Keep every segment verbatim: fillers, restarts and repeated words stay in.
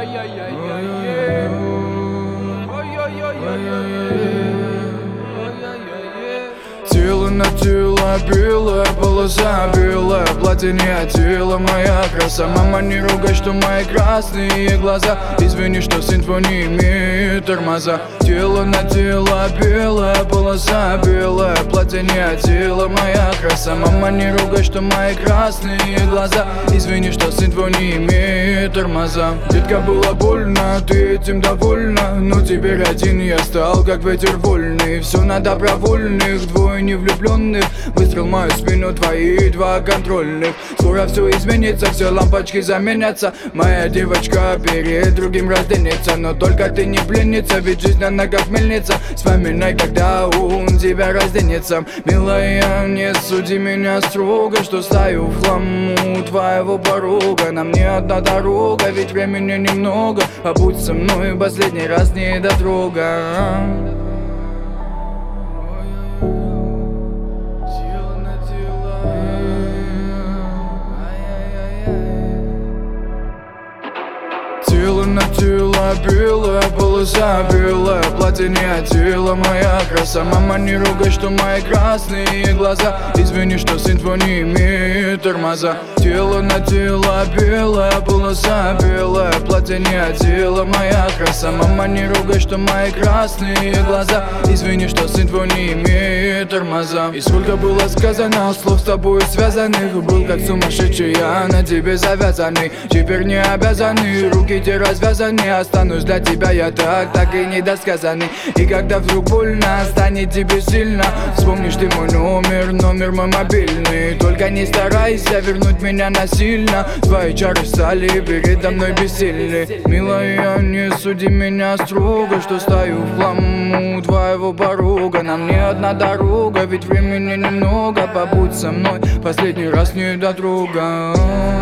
Ай-яй-яй-яй-яй. Ой-ой-ой-ой-ой. Тело на тело, белая полоса, белое платье не одела моя краса. Мама, не ругай, что мои красные глаза. Извини, что симфония имеет тормоза. Тело на тело, белая полоса, белое платье не одела моя краса. Мама, не ругай, что мои красные глаза. Извини, что симфония имеет тормоза. Детка, было больно, ты этим довольна, но теперь один я стал, как ветер вольный. Все на добровольных, двое невлюбленных. Выстрел в мою спину, твои два контрольных. Скоро все изменится, все лампочки заменятся. Моя девочка перед другим разденется. Но только ты не пленница, ведь жизнь она как мельница. Вспоминай, когда он тебя разденется. Милая, не суди меня строго, что стою в хламу твоего порога. Нам не одна дорога, ведь времени немного. Побудь со мной последний раз, не дотрога. Тело на тело, белая полоса, белое платье не одела моя краса. Мама, не ругай, что мои красные глаза. Извини, что симфония имеет тормоза. Тело на тело, белая полоса, белое платье не одела моя краса. Мама, не ругай, что мои красные глаза. Извини, что симфония имеет тормоза. И сколько было сказано слов с тобой связанных. Был как сумасшедший, я на тебе завязанный. Теперь не обязаны руки те развязаны. Останусь для тебя я так, так и недосказанный. И когда вдруг больно станет тебе сильно, вспомнишь ты мой номер, номер мой мобильный. Только не старайся вернуть меня насильно. Твои чары стали передо мной бессильны. Милая, не суди меня строго, что стою в хламу твоего порога. Нам не одна дорога, ведь времени немного. Побудь со мной последний раз, не дотрога.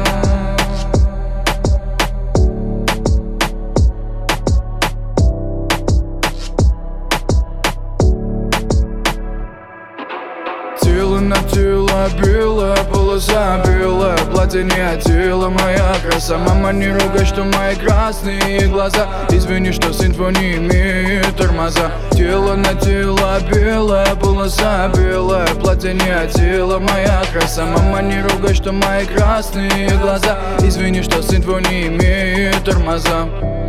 Тело на тело, белая полоса, белое платье не одела моя краса. Мама, не ругай, что мои красные глаза. Извини, что симфония имеет тормоза. Тело на тело, белая полоса, белое платье не одела моя краса. Мама, не ругай, что мои красные глаза. Извини, что симфония имеет тормоза.